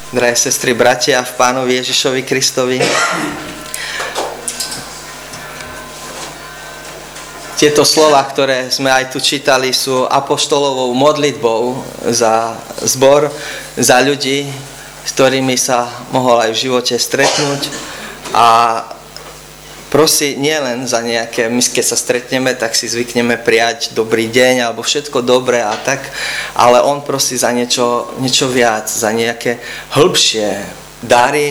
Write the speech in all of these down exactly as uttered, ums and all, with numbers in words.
Drahé sestry, bratia v Pánovi Ježišovi Kristovi. Tieto slova, ktoré sme aj tu čítali, sú apoštolovou modlitbou za zbor, za ľudí, s ktorými sa mohol aj v živote stretnúť. A prosí nielen za nejaké, my keď sa stretneme, tak si zvykneme prijať dobrý deň alebo všetko dobré a tak, ale on prosí za niečo, niečo viac, za nejaké hĺbšie dary,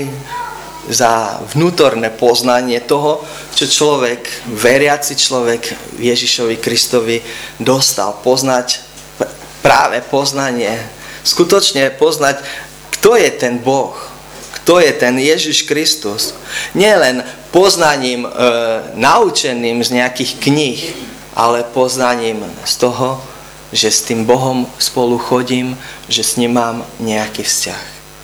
za vnútorné poznanie toho, čo človek, veriaci človek Ježišovi Kristovi dostal. Poznať práve poznanie, skutočne poznať, kto je ten Boh, kto je ten Ježiš Kristus. Nie len poznaním e, naučeným z nejakých kníh, ale poznaním z toho, že s tým Bohom spolu chodím, že s ním mám nejaký vzťah.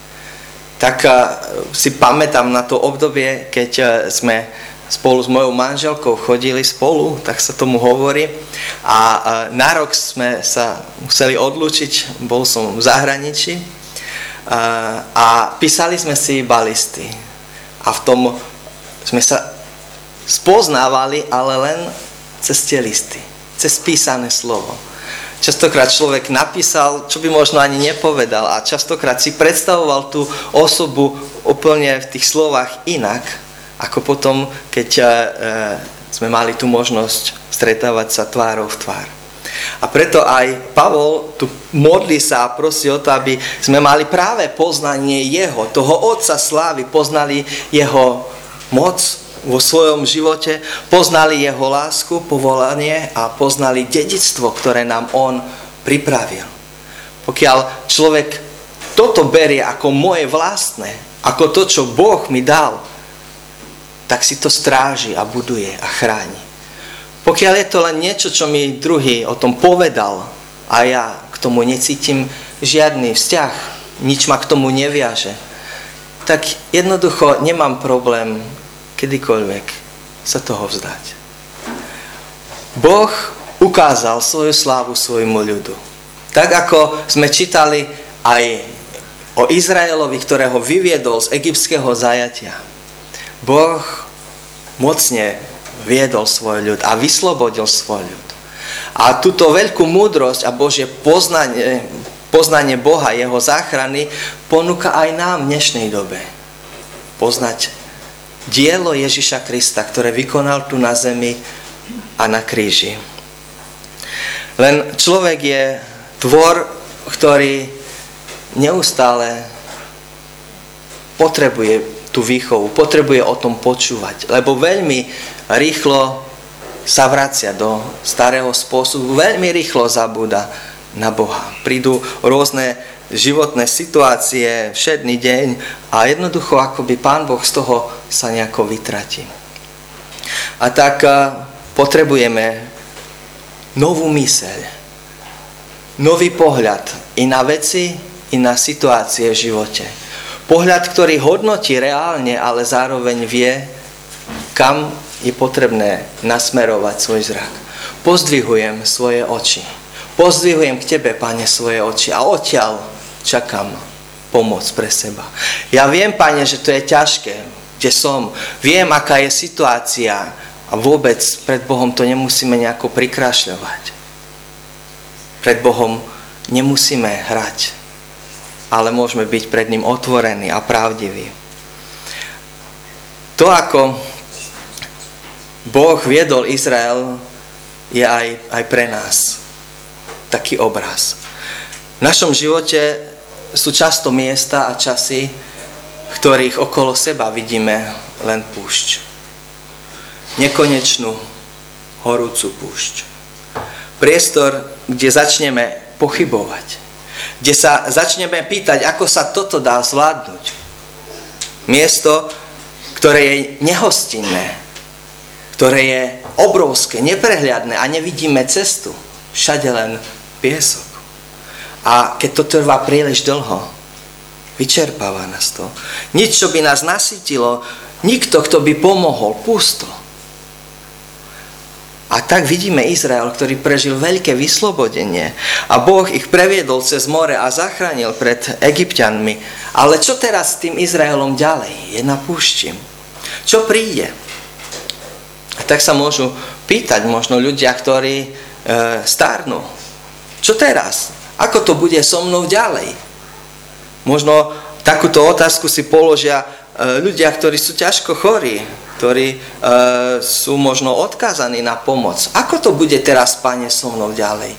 Tak e, si pamätám na to obdobie, keď e, sme spolu s mojou manželkou chodili spolu, tak sa tomu hovorí. A e, na rok sme sa museli odlúčiť, bol som v zahraničí. A, a písali sme si iba listy. A v tom sme sa spoznávali, ale len cez tie listy, cez písané slovo. Častokrát človek napísal, čo by možno ani nepovedal, a častokrát si predstavoval tú osobu úplne v tých slovách inak, ako potom, keď e, sme mali tú možnosť stretávať sa tvárou v tvár. A preto aj Pavol tu modlí sa a prosí o to, aby sme mali práve poznanie jeho, toho Otca slávy, poznali jeho moc vo svojom živote, poznali jeho lásku, povolanie a poznali dedičstvo, ktoré nám on pripravil. Pokiaľ človek toto berie ako moje vlastné, ako to, čo Boh mi dal, tak si to stráži a buduje a chráni. Pokiaľ je to len niečo, čo mi druhý o tom povedal a ja k tomu necítim žiadny vzťah, nič ma k tomu neviaže, tak jednoducho nemám problém kedykoľvek sa toho vzdať. Boh ukázal svoju slávu svojmu ľudu. Tak ako sme čítali aj o Izraelovi, ktorého vyviedol z egyptského zajatia. Boh mocne viedol svoj ľud a vyslobodil svoj ľud. A túto veľkú múdrosť a Božie poznanie, poznanie Boha, jeho záchrany ponúka aj nám v dnešnej dobe. Poznať dielo Ježiša Krista, ktoré vykonal tu na zemi a na kríži. Len človek je tvor, ktorý neustále potrebuje tú výchovu, potrebuje o tom počúvať, lebo veľmi rýchlo sa vracia do starého spôsobu, veľmi rýchlo zabúda na Boha. Prídu rôzne životné situácie, všedný deň a jednoducho akoby Pán Boh z toho sa nejako vytratí. A tak potrebujeme novú myseľ, nový pohľad i na veci, i na situácie v živote. Pohľad, ktorý hodnotí reálne, ale zároveň vie, kam je potrebné nasmerovať svoj zrak. Pozdvihujem svoje oči. Pozdvihujem k Tebe, Pane, svoje oči a odtiaľ čakám pomoc pre seba. Ja viem, Pane, že to je ťažké, kde som. Viem, aká je situácia a vôbec pred Bohom to nemusíme nejako prikrášľovať. Pred Bohom nemusíme hrať, ale môžeme byť pred ním otvorení a pravdiví. To, ako Boh viedol Izrael, je aj, aj pre nás taký obraz. V našom živote sú často miesta a časy, v ktorých okolo seba vidíme len púšť. Nekonečnú, horúcu púšť. Priestor, kde začneme pochybovať. Kde sa začneme pýtať, ako sa toto dá zvládnuť. Miesto, ktoré je nehostinné, ktoré je obrovské, neprehľadné a nevidíme cestu. Všade len piesok. A keď to trvá príliš dlho, vyčerpáva nás to. Nič, čo by nás nasytilo, nikto, kto by pomohol, pusto. A tak vidíme Izrael, ktorý prežil veľké vyslobodenie a Boh ich previedol cez more a zachránil pred Egypťanmi. Ale čo teraz s tým Izraelom ďalej? Je na púšti. Čo príde? A tak sa môžu pýtať možno ľudia, ktorí e, starnú. Čo teraz? Ako to bude so mnou ďalej? Možno takúto otázku si položia e, ľudia, ktorí sú ťažko chorí, ktorí e, sú možno odkázaní na pomoc. Ako to bude teraz, Pane, so mnou ďalej?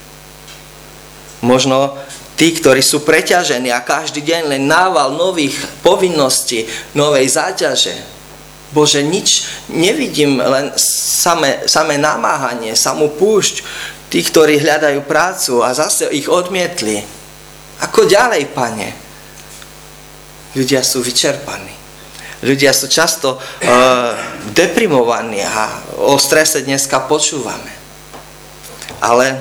Možno tí, ktorí sú preťažení a každý deň len nával nových povinností, novej záťaže. Bože, nič nevidím, len samé, samé namáhanie, samú púšť tých, ktorí hľadajú prácu a zase ich odmietli. Ako ďalej, Pane? Ľudia sú vyčerpaní. Ľudia sú často uh, deprimovaní a o strese dneska počúvame. Ale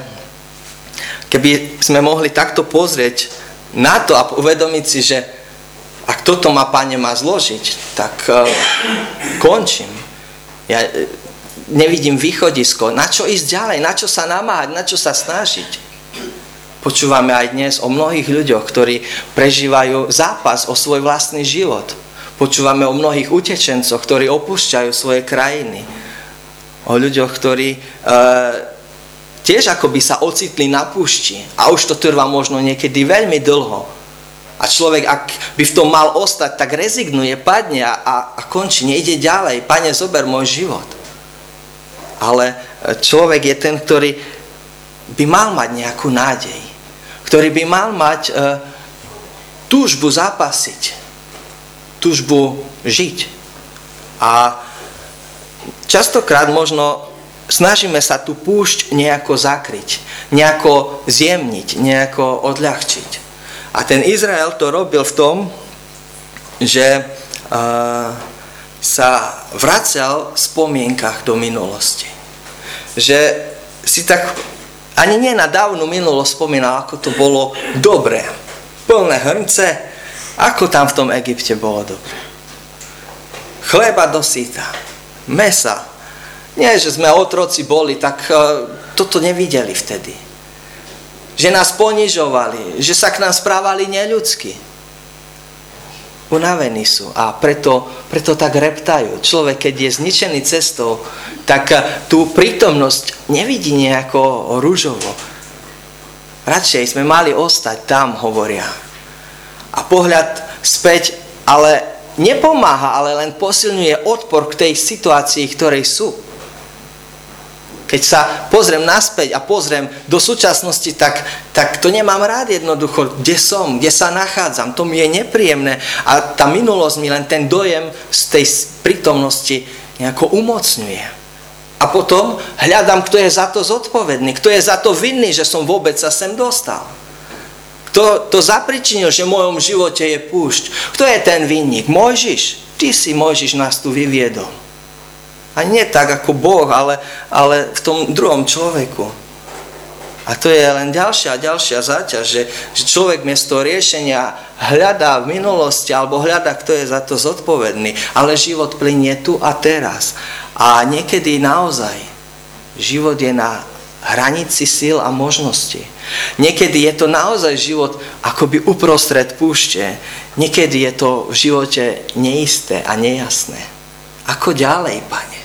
keby sme mohli takto pozrieť na to a uvedomiť si, že ak toto ma, Pane, má zložiť, tak uh, končím. Ja uh, nevidím východisko. Na čo ísť ďalej? Na čo sa namáhať? Na čo sa snažiť? Počúvame aj dnes o mnohých ľuďoch, ktorí prežívajú zápas o svoj vlastný život. Počúvame o mnohých utečencoch, ktorí opúšťajú svoje krajiny. O ľuďoch, ktorí e, tiež akoby sa ocitli na púšti. A už to trvá možno niekedy veľmi dlho. A človek, ak by v tom mal ostať, tak rezignuje, padne a, a, a končí, nejde ďalej. Pane, zober môj život. Ale človek je ten, ktorý by mal mať nejakú nádej. Ktorý by mal mať e, túžbu zapasiť. Túžbu žiť. A častokrát možno snažíme sa tú púšť nejako zakryť, nejako zjemniť, nejako odľahčiť. A ten Izrael to robil v tom, že uh, sa vracal v spomienkach do minulosti. Že si tak ani nie na dávnu minulosť spomínal, ako to bolo dobre. Plné hrnce, ako tam v tom Egypte bolo dobre. Chleba dosýta, mesa. Nie, že sme otroci boli, tak uh, toto nevideli vtedy. Že nás ponižovali, že sa k nám správali neľudsky. Unavení sú a preto, preto tak reptajú. Človek, keď je zničený cestou, tak uh, tú prítomnosť nevidí nejako rúžovo. Radšej sme mali ostať tam, hovoria. A pohľad späť, ale nepomáha, ale len posilňuje odpor k tej situácii, ktorej sú. Keď sa pozriem naspäť a pozriem do súčasnosti, tak, tak to nemám rád jednoducho, kde som, kde sa nachádzam. To mi je nepríjemné a tá minulosť mi len ten dojem z tej prítomnosti nejako umocňuje. A potom hľadám, kto je za to zodpovedný, kto je za to vinný, že som vôbec sa sem dostal. Kto to zapričinil, že v mojom živote je púšť? Kto je ten vinník? Mojžiš. Ty si, Mojžiš, nás tu vyviedol. A nie tak ako Boh, ale, ale v tom druhom človeku. A to je len ďalšia a ďalšia záťaž, že, že človek miesto riešenia hľadá v minulosti alebo hľadá, kto je za to zodpovedný. Ale život plynie tu a teraz. A niekedy naozaj život je na hranici síl a možností. Niekedy je to naozaj život akoby uprostred púšte. Niekedy je to v živote neisté a nejasné. Ako ďalej, Pane?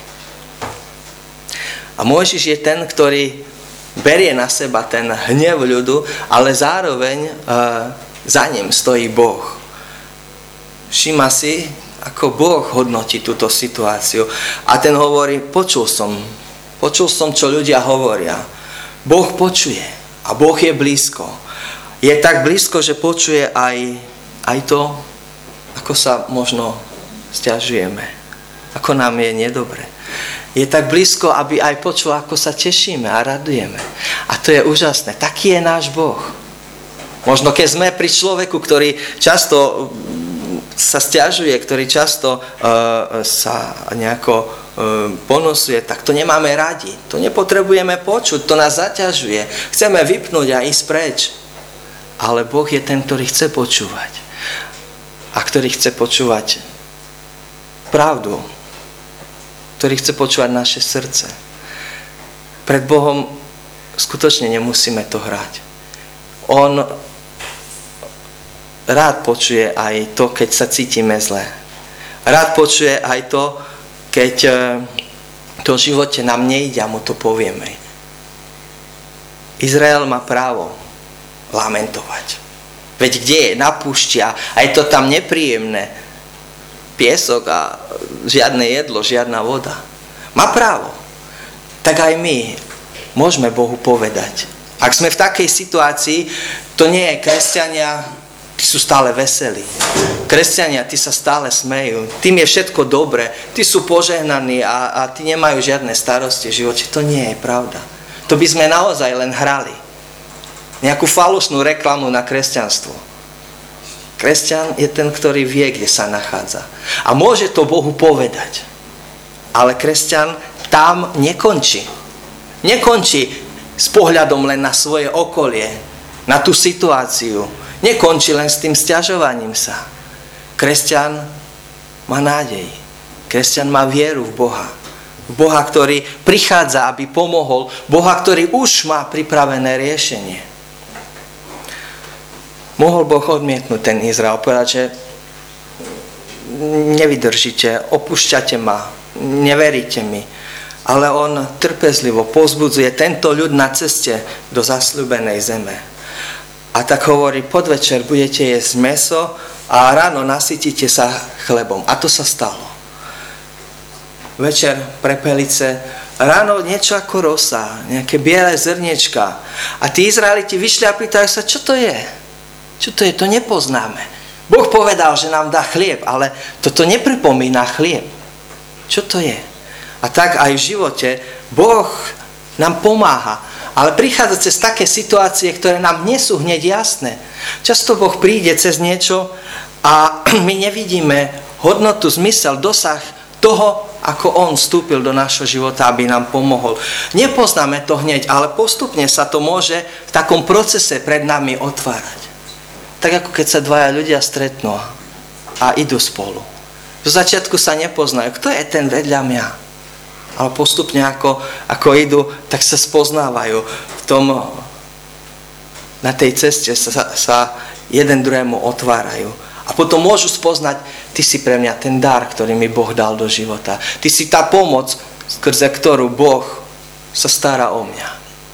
A Mojžiš je ten, ktorý berie na seba ten hnev ľudu, ale zároveň uh, za ním stojí Boh. Všíma si, ako Boh hodnotí túto situáciu. A ten hovorí, počul som, počul som, čo ľudia hovoria. Boh počuje a Boh je blízko. Je tak blízko, že počuje aj, aj to, ako sa možno sťažujeme, ako nám je nedobre. Je tak blízko, aby aj počul, ako sa tešíme a radujeme. A to je úžasné. Taký je náš Boh. Možno keď sme pri človeku, ktorý často sa sťažuje, ktorý často uh, sa nejako uh, ponosuje, tak to nemáme radi. To nepotrebujeme počuť, to nás zaťažuje. Chceme vypnúť a ísť preč. Ale Boh je ten, ktorý chce počúvať. A ktorý chce počúvať pravdu. Ktorý chce počúvať naše srdce. Pred Bohom skutočne nemusíme to hrať. On rád počuje aj to, keď sa cítime zle. Rád počuje aj to, keď to v živote nám nejde a mu to povieme. Izrael má právo lamentovať. Veď kde je? Na púšti a je to tam nepríjemné. Piesok a žiadne jedlo, žiadna voda. Má právo. Tak aj my môžeme Bohu povedať. Ak sme v takej situácii, to nie je kresťania, tí sú stále veselí. Kresťania, tí sa stále smejú. Tým je všetko dobre. Tí sú požehnaní a, a tí nemajú žiadne starosti v živote. To nie je pravda. To by sme naozaj len hrali. Nejakú falošnú reklamu na kresťanstvo. Kresťan je ten, ktorý vie, kde sa nachádza. A môže to Bohu povedať. Ale kresťan tam nekončí. Nekončí s pohľadom len na svoje okolie, na tú situáciu. Nekončí len s tým sťažovaním sa. Kresťan má nádej. Kresťan má vieru v Boha. V Boha, ktorý prichádza, aby pomohol. Boha, ktorý už má pripravené riešenie. Mohol Boh odmietnúť ten Izrael, povedať, že nevydržíte, opúšťate ma, neveríte mi. Ale on trpezlivo povzbudzuje tento ľud na ceste do zasľúbenej zeme. A tak hovorí, podvečer budete jesť mäso a ráno nasytíte sa chlebom. A to sa stalo. Večer prepelice, ráno niečo ako rosa, nejaké biele zrniečka. A tí Izraeliti vyšli a pýtajú sa, čo to je? Čo to je? To nepoznáme. Boh povedal, že nám dá chlieb, ale toto nepripomína chlieb. Čo to je? A tak aj v živote Boh nám pomáha, ale prichádza cez také situácie, ktoré nám nie sú hneď jasné. Často Boh príde cez niečo a my nevidíme hodnotu, zmysel, dosah toho, ako On vstúpil do nášho života, aby nám pomohol. Nepoznáme to hneď, ale postupne sa to môže v takom procese pred nami otvárať. Tak ako keď sa dvaja ľudia stretnú a idú spolu. Do začiatku sa nepoznajú. Kto je ten vedľa mňa? Ale postupne ako, ako idú, tak sa spoznávajú. V tom, na tej ceste sa, sa jeden druhému otvárajú. A potom môžu spoznať, ty si pre mňa ten dar, ktorý mi Boh dal do života. Ty si tá pomoc, skrze ktorú Boh sa stará o mňa.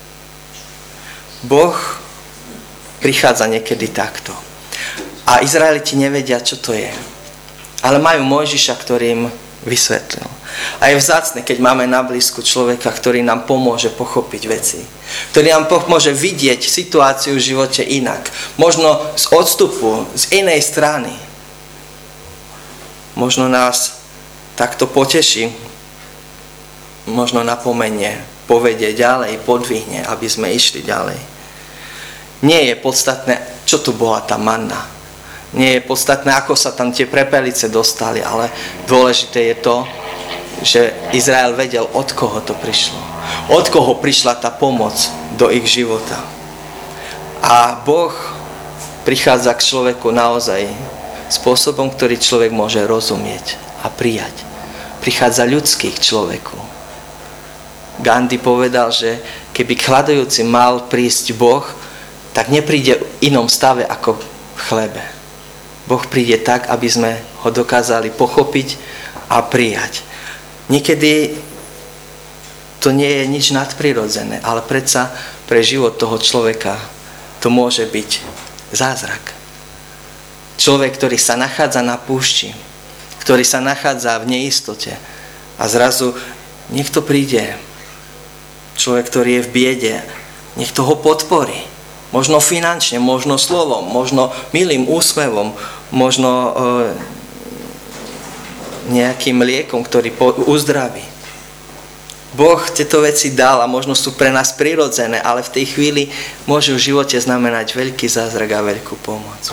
Boh prichádza niekedy takto. A Izraeliti nevedia, čo to je. Ale majú Mojžiša, ktorý im vysvetlil. A je vzácne, keď máme na blízku človeka, ktorý nám pomôže pochopiť veci. Ktorý nám pomôže vidieť situáciu v živote inak. Možno z odstupu, z inej strany. Možno nás takto poteší. Možno napomenie, povedie ďalej, podvihne, aby sme išli ďalej. Nie je podstatné, čo tu bola tá manna. Nie je podstatné, ako sa tam tie prepelice dostali, ale dôležité je to, že Izrael vedel, od koho to prišlo. Od koho prišla tá pomoc do ich života. A Boh prichádza k človeku naozaj spôsobom, ktorý človek môže rozumieť a prijať. Prichádza ľudský k človeku. Gandhi povedal, že keby kladujúci mal prísť Boh, tak nepríde v inom stave ako v chlebe. Boh príde tak, aby sme ho dokázali pochopiť a prijať. Niekedy to nie je nič nadprirodzené, ale predsa pre život toho človeka to môže byť zázrak. Človek, ktorý sa nachádza na púšti, ktorý sa nachádza v neistote a zrazu niekto príde, človek, ktorý je v biede, niekto ho podporí. Možno finančne, možno slovom, možno milým úsmevom, možno e, nejakým liekom, ktorý po, uzdraví. Boh tieto veci dal a možno sú pre nás prirodzené, ale v tej chvíli môžu v živote znamenať veľký zázrak a veľkú pomoc.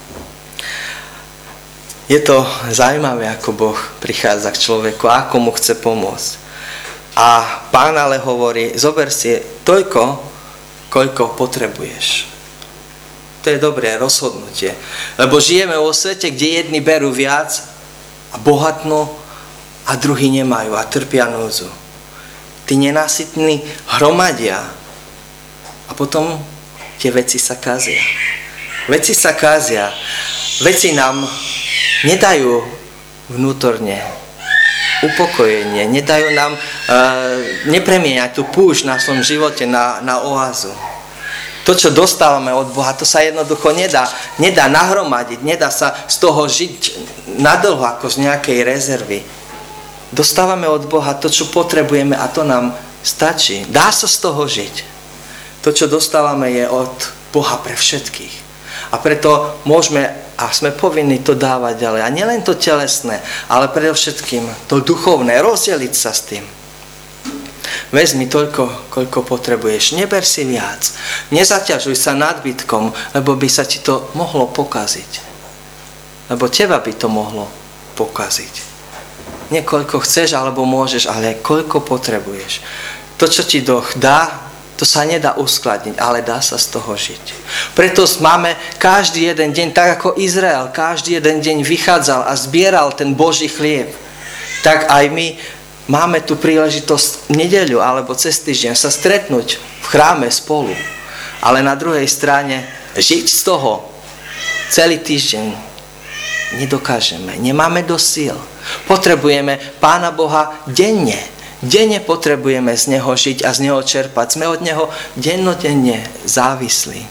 Je to zaujímavé, ako Boh prichádza k človeku, ako mu chce pomôcť. A Pán ale hovorí, zober si toľko, koľko potrebuješ. To je dobré rozhodnutie. Lebo žijeme vo svete, kde jedni berú viac a bohatnú a druhí nemajú a trpia núdzu. tí nenásytní hromadia a potom tie veci sa kazia. Veci sa kazia. Veci nám nedajú vnútorne upokojenie, nedajú nám, uh, nepremieňať tú púšť na svojom živote na, na oázu. To, čo dostávame od Boha, to sa jednoducho nedá, nedá nahromadiť, nedá sa z toho žiť nadlho ako z nejakej rezervy. Dostávame od Boha to, čo potrebujeme a to nám stačí. Dá sa z toho žiť. To, čo dostávame, je od Boha pre všetkých. A preto môžeme a sme povinní to dávať ďalej. A nielen to telesné, ale predovšetkým to duchovné, rozdeliť sa s tým. Vezmi toľko, koľko potrebuješ. Neber si viac. Nezaťažuj sa nadbytkom, lebo by sa ti to mohlo pokaziť. Lebo teba by to mohlo pokaziť. Nie koľko chceš alebo môžeš, ale koľko potrebuješ. To, čo ti Boh dá, to sa nedá uskladniť, ale dá sa z toho žiť. Preto máme každý jeden deň, tak ako Izrael, každý jeden deň vychádzal a zbieral ten Boží chlieb. Tak aj my máme tu príležitosť v nedeľu alebo cez týždeň sa stretnúť v chráme spolu. Ale na druhej strane žiť z toho celý týždeň nedokážeme. Nemáme dosť síl. Potrebujeme Pána Boha denne. Denne potrebujeme z Neho žiť a z Neho čerpať. Sme od Neho dennodenne závislí.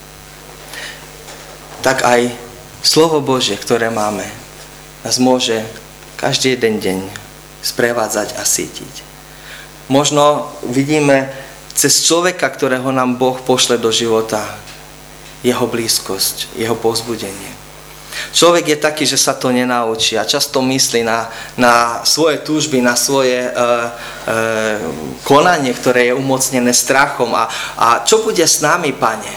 Tak aj slovo Božie, ktoré máme, nás môže každý jeden deň sprevádzať a sítiť. Možno vidíme cez človeka, ktorého nám Boh pošle do života, jeho blízkosť, jeho povzbudenie. Človek je taký, že sa to nenaučí a často myslí na, na svoje túžby, na svoje e, e, konanie, ktoré je umocnené strachom. A, a čo bude s nami, Pane?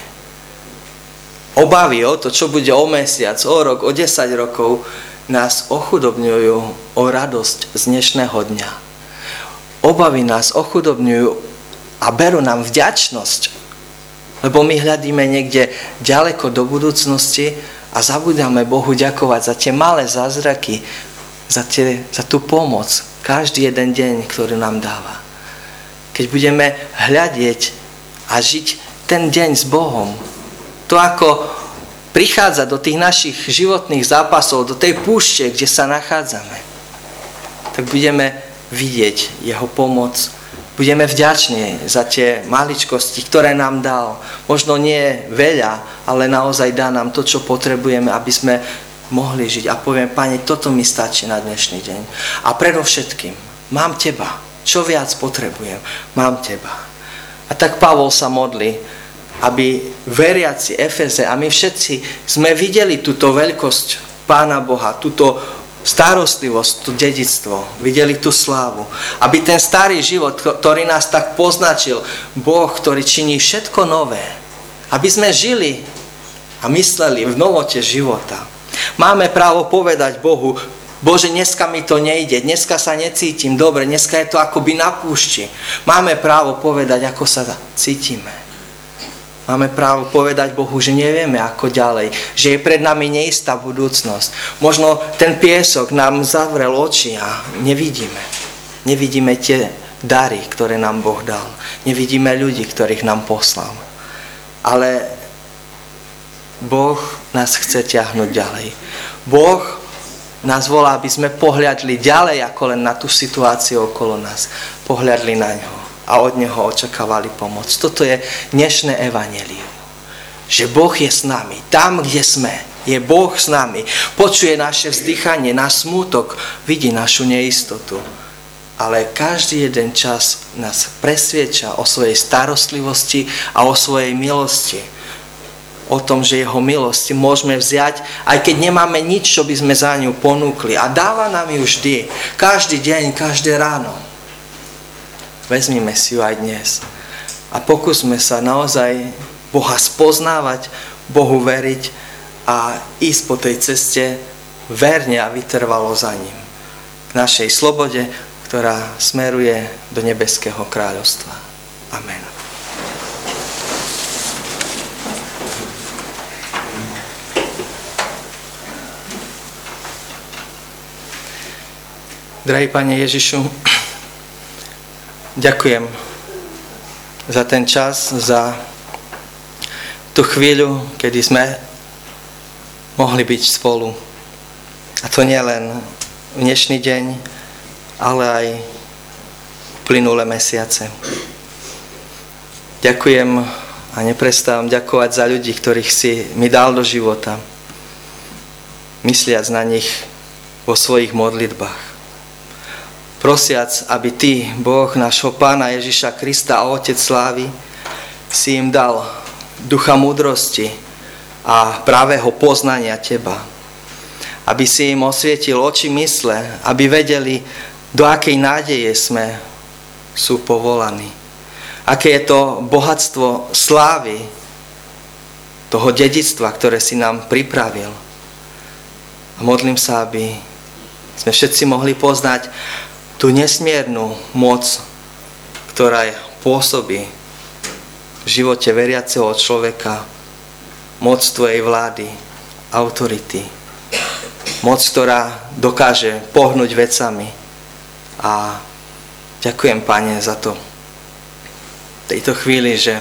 Obavy o to, čo bude o mesiac, o rok, o desať rokov, nás ochudobňujú o radosť z dnešného dňa. Obavy nás ochudobňujú a berú nám vďačnosť, lebo my hľadíme niekde ďaleko do budúcnosti a zabudáme Bohu ďakovať za tie malé zázraky, za, tie, za tú pomoc, každý jeden deň, ktorý nám dáva. Keď budeme hľadieť a žiť ten deň s Bohom, to ako prichádza do tých našich životných zápasov, do tej púšte, kde sa nachádzame, tak budeme vidieť jeho pomoc. Budeme vďační za tie maličkosti, ktoré nám dal. Možno nie veľa, ale naozaj dá nám to, čo potrebujeme, aby sme mohli žiť. A poviem, Pane, toto mi stačí na dnešný deň. A predovšetkým, mám Teba. Čo viac potrebujem? Mám Teba. A tak Pavol sa modlí, aby veriaci Efeze a my všetci sme videli túto veľkosť Pána Boha, túto starostlivosť, to dedičstvo, videli tú slávu. Aby ten starý život, ktorý nás tak poznačil, Boh, ktorý činí všetko nové, aby sme žili a mysleli v novote života. Máme právo povedať Bohu, Bože, dneska mi to nejde, dneska sa necítim dobre, dneska je to akoby na púšti. Máme právo povedať, ako sa cítime. Máme právo povedať Bohu, že nevieme ako ďalej, že je pred nami neistá budúcnosť. Možno ten piesok nám zavrel oči a nevidíme. Nevidíme tie dary, ktoré nám Boh dal. Nevidíme ľudí, ktorých nám poslal. Ale Boh nás chce ťahnuť ďalej. Boh nás volá, aby sme pohľadli ďalej ako len na tú situáciu okolo nás. Pohľadli na ňo a od neho očakávali pomoc. Toto je dnešné evanjelium. Že Boh je s nami. Tam, kde sme, je Boh s nami. Počuje naše vzdychanie, náš smútok, vidí našu neistotu. Ale každý jeden čas nás presviedča o svojej starostlivosti a o svojej milosti. O tom, že jeho milosti môžeme vziať, aj keď nemáme nič, čo by sme za ňu ponúkli. A dáva nám ju vždy. Každý deň, každé ráno. Vezmime si ju aj dnes a pokúsme sa naozaj Boha spoznávať, Bohu veriť a ísť po tej ceste verne a vytrvalo za ním. K našej slobode, ktorá smeruje do nebeského kráľovstva. Amen. Drahý Pane Ježišu, ďakujem za ten čas, za tú chvíľu, kedy sme mohli byť spolu. A to nie len v dnešný deň, ale aj plynulé mesiace. Ďakujem a neprestávam ďakovať za ľudí, ktorých si mi dal do života, mysliac na nich vo svojich modlitbách. Prosiac, aby Ty, Boh nášho Pána Ježiša Krista a Otec slávy, si im dal ducha múdrosti a pravého poznania Teba. Aby si im osvietil oči mysle, aby vedeli, do akej nádeje sme sú povolaní. Aké je to bohatstvo slávy, toho dedičstva, ktoré si nám pripravil. A modlím sa, aby sme všetci mohli poznať tú nesmiernu moc, ktorá pôsobí v živote veriaceho človeka, moc Tvojej vlády, autority, moc, ktorá dokáže pohnúť vecami. A ďakujem, Pane, za to v tejto chvíli, že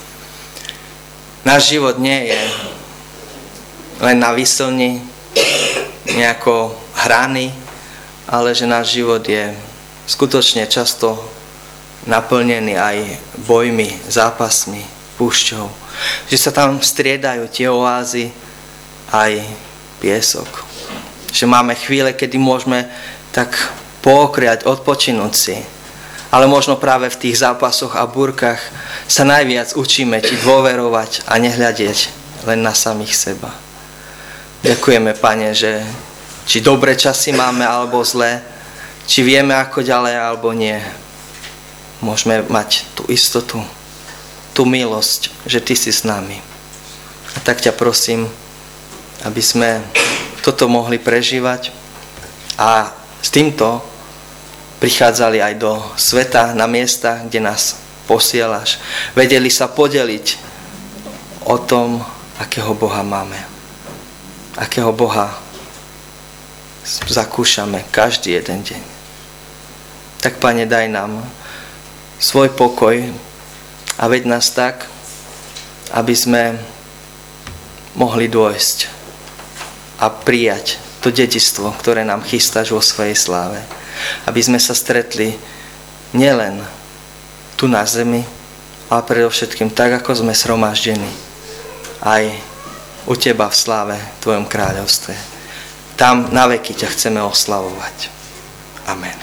náš život nie je len na výslni, nejako hraný, ale že náš život je skutočne často naplnený aj bojmi, zápasmi, púšťou. Že sa tam striedajú tie oázy aj piesok. Že máme chvíle, kedy môžeme tak pookriať, odpočinúť si. Ale možno práve v tých zápasoch a búrkach sa najviac učíme Ti dôverovať a nehľadieť len na samých seba. Ďakujeme, Pane, že či dobré časy máme alebo zlé, či vieme ako ďalej alebo nie, môžeme mať tú istotu, tú milosť, že Ty si s nami. A tak ťa prosím, aby sme toto mohli prežívať a s týmto prichádzali aj do sveta, na miesta, kde nás posielaš. Vedeli sa podeliť o tom, akého Boha máme. Akého Boha zakúšame každý jeden deň. Tak, Pane, daj nám svoj pokoj a veď nás tak, aby sme mohli dôjsť a prijať to dedičstvo, ktoré nám chystáš vo svojej sláve. Aby sme sa stretli nielen tu na zemi, ale predovšetkým tak, ako sme zhromaždení, aj u Teba v sláve, v Tvojom kráľovstve. Tam na veky ťa chceme oslavovať. Amen.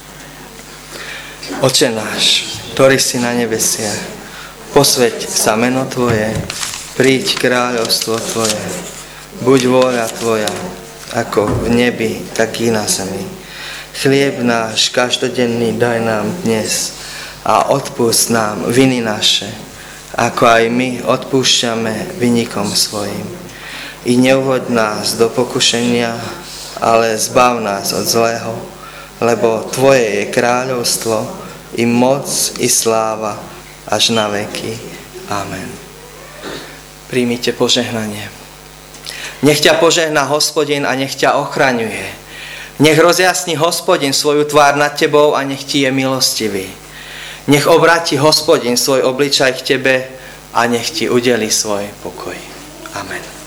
Oče náš, ktorý si na nebesiach, posväť sa meno Tvoje, príď kráľovstvo Tvoje, buď vôľa Tvoja, ako v nebi, tak i na zemi. Chlieb náš každodenný daj nám dnes a odpusť nám viny naše, ako aj my odpúšťame vinníkom svojim. I neuvoď nás do pokušenia, ale zbav nás od zlého, lebo Tvoje je kráľovstvo, i moc, i sláva, až na veky. Amen. Príjmite požehnanie. Nech ťa požehná Hospodin a nech ťa ochraňuje. Nech rozjasní Hospodin svoju tvár nad tebou a nech ti je milostivý. Nech obráti Hospodin svoj obličaj k tebe a nech ti udeli svoj pokoj. Amen.